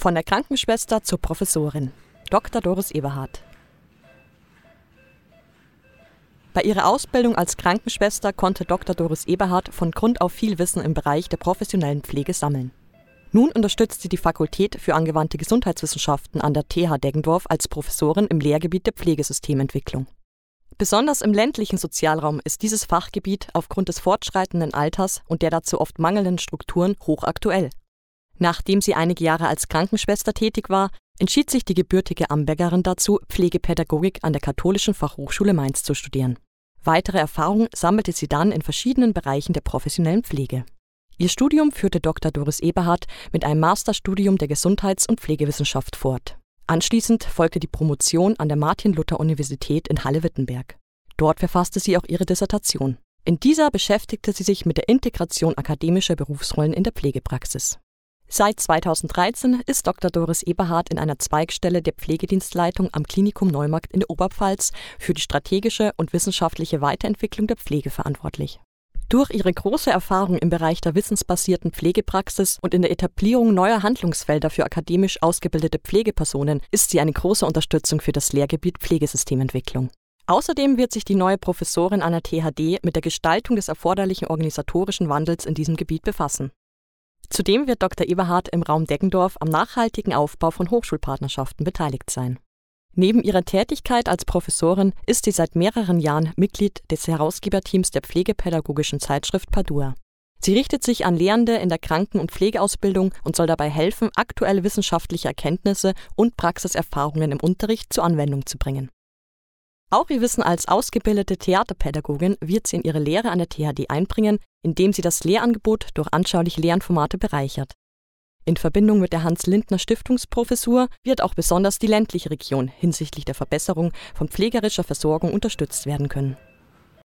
Von der Krankenschwester zur Professorin. Dr. Doris Eberhardt. Bei ihrer Ausbildung als Krankenschwester konnte Dr. Doris Eberhardt von Grund auf viel Wissen im Bereich der professionellen Pflege sammeln. Nun unterstützt sie die Fakultät für angewandte Gesundheitswissenschaften an der TH Deggendorf als Professorin im Lehrgebiet der Pflegesystementwicklung. Besonders im ländlichen Sozialraum ist dieses Fachgebiet aufgrund des fortschreitenden Alters und der dazu oft mangelnden Strukturen hochaktuell. Nachdem sie einige Jahre als Krankenschwester tätig war, entschied sich die gebürtige Ambergerin dazu, Pflegepädagogik an der Katholischen Fachhochschule Mainz zu studieren. Weitere Erfahrungen sammelte sie dann in verschiedenen Bereichen der professionellen Pflege. Ihr Studium führte Dr. Doris Eberhardt mit einem Masterstudium der Gesundheits- und Pflegewissenschaft fort. Anschließend folgte die Promotion an der Martin-Luther-Universität in Halle-Wittenberg. Dort verfasste sie auch ihre Dissertation. In dieser beschäftigte sie sich mit der Integration akademischer Berufsrollen in der Pflegepraxis. Seit 2013 ist Dr. Doris Eberhardt in einer Zweigstelle der Pflegedienstleitung am Klinikum Neumarkt in der Oberpfalz für die strategische und wissenschaftliche Weiterentwicklung der Pflege verantwortlich. Durch ihre große Erfahrung im Bereich der wissensbasierten Pflegepraxis und in der Etablierung neuer Handlungsfelder für akademisch ausgebildete Pflegepersonen ist sie eine große Unterstützung für das Lehrgebiet Pflegesystementwicklung. Außerdem wird sich die neue Professorin an der THD mit der Gestaltung des erforderlichen organisatorischen Wandels in diesem Gebiet befassen. Zudem wird Dr. Eberhardt im Raum Deggendorf am nachhaltigen Aufbau von Hochschulpartnerschaften beteiligt sein. Neben ihrer Tätigkeit als Professorin ist sie seit mehreren Jahren Mitglied des Herausgeberteams der pflegepädagogischen Zeitschrift Padua. Sie richtet sich an Lehrende in der Kranken- und Pflegeausbildung und soll dabei helfen, aktuelle wissenschaftliche Erkenntnisse und Praxiserfahrungen im Unterricht zur Anwendung zu bringen. Auch ihr Wissen als ausgebildete Theaterpädagogin wird sie in ihre Lehre an der THD einbringen, indem sie das Lehrangebot durch anschauliche Lernformate bereichert. In Verbindung mit der Hans-Lindner-Stiftungsprofessur wird auch besonders die ländliche Region hinsichtlich der Verbesserung von pflegerischer Versorgung unterstützt werden können.